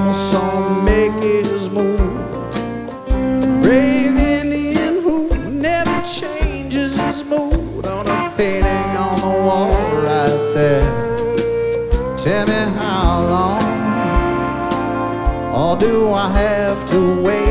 saw make his move. Brave Indian who never changes his mood. On a painting on the wall right there. Tell me how long, or do I have to wait?